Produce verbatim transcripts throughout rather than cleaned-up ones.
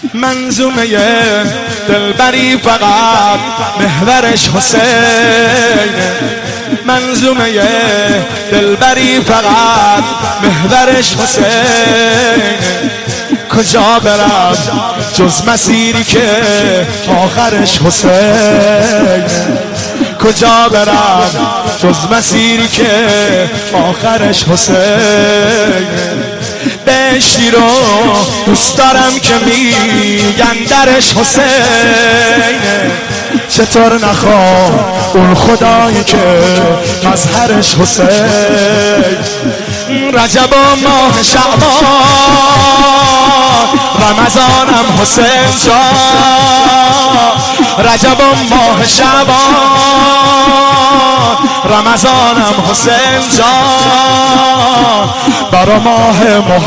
منظومه دلبری فقط محورش حسین، منظومه دلبری فقط محورش حسین. کجا برم جز مسیری که آخرش حسین، کجا برم جز مسیری که آخرش حسین. بهشتی رو دوست دارم که میگن درش حسین، چطور نخوام اون خدایی که مظهرش حسین. رجب و ماه شعبان رمضانم حسین جان، رجب و ماه شعبان رمضانم حسین جان. برا ماه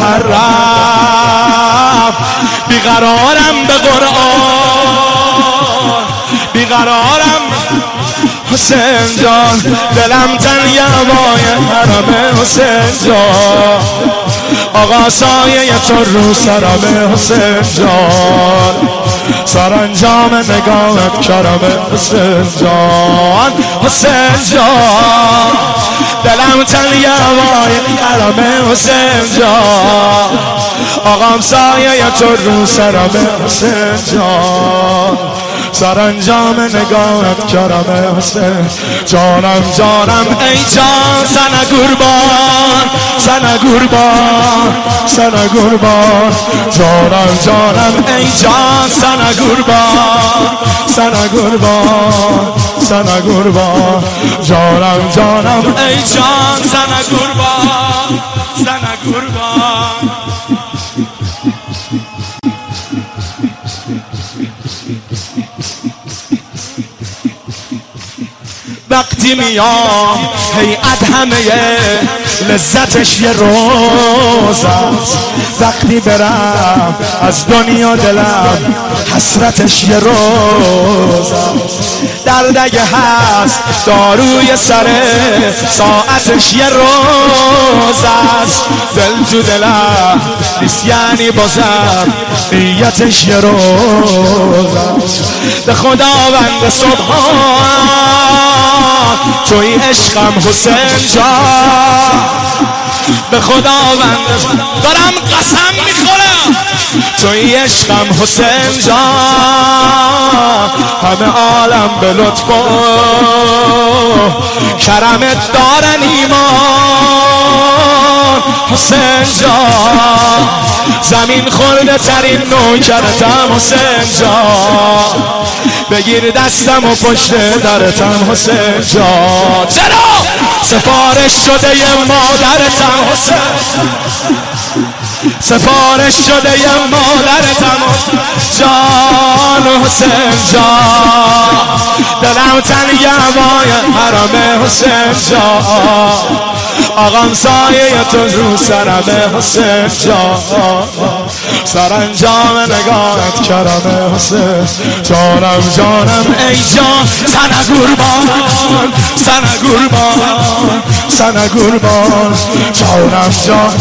محرم بیقرارم به قرآن، بیقرارم حسین جان. دلم تنگ هوای حرم حسین جان، آقا سایه تو رو سرم حسین جان. سرانجام نگاهت کرم حسین جان، حسین جان. دلم تنگ هوای حرم حسین جان، آقا سایه تو رو سرم حسین جان. سرانجام نگاهت کرم حسین جانم جانم ای جان. سنه قربان سنه قربان سنه قربان جانم جانم ای جان. سنه قربان سنه قربان سنه قربان جانم جانم ای جان. سنه قربان سنه قربان. وقتی میام هیئت همه لذتش یه روز است، وقتی برم از دنیا دلم حسرتش یه روز است. دردگه هست داروی سر ساعتش یه روز است. دل تو دلم نیست یعنی بازم نیتش یه روز است. به خداوند سبحان توی عشقم حسین جان، به خداوند دارم قسم میخورم توی عشقم حسین جان. همه عالم به لطف و کرمت دارن ایمان حسین جان. زمین خورده ترین نوکرتم حسین جان، بگیر دستم و پشت درتم حسین جان. چرا سفارش شده یه مادرتم حسین، سفارش شده یه مادرتم جان حسین جان. دلم تنگ هوای حرم حسین جان، آقام سایه تو رو سرم حسین جان. سرانجام نگاهت کرم حسین جانم جانم ای جان. سنه قربان سنه قربان سنه قربان جانم جان.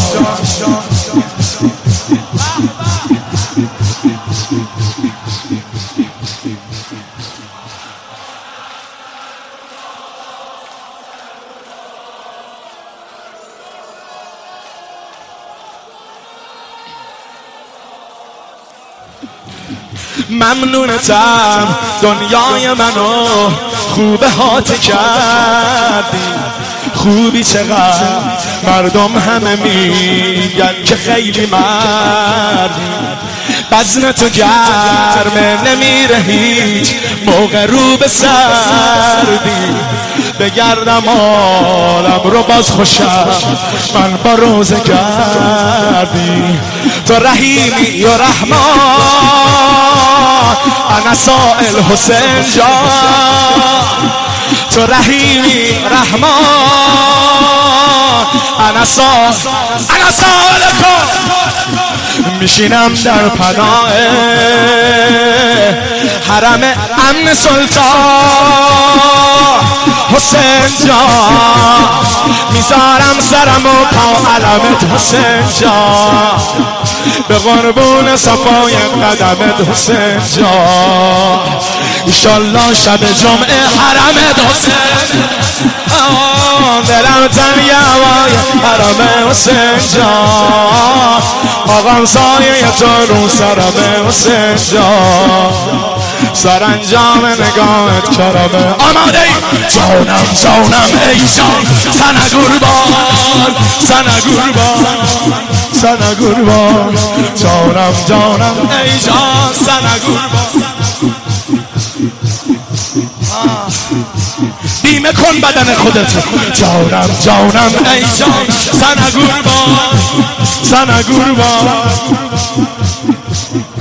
ممنونتم دنیای منو خوب هات کردی، خوبی چقدر مردم همه میگن که خیلی مردی. بزن تو گرمه نمیره هیچ موقع رو به سردی. بگردم عالم رو باز خوشم من با روزه گردی. تو رحیمی یا رحمان انا سائل حسین جان. تو رحیمی رحمان انا سائل انا سائل کن. میشینم در پناه حرم امن سلطان، حسین جان میذارم سرم و پا علمت حسین جان به قربون صفای قدمت حسین جان ایشالله شب جمعه حرمت حسین دلم تنگه هوای حرم حسین جان آقام سایه تو رو سرم حسین جان سرانجام نگاهت کرمه آماده ای جانم جانم ای جان سنه قربان سنه قربان سنه قربان جانم جانم ای جان سنه قربان بیمه کن بدن خودت جانم جانم ای جان سنه قربان سنه قربان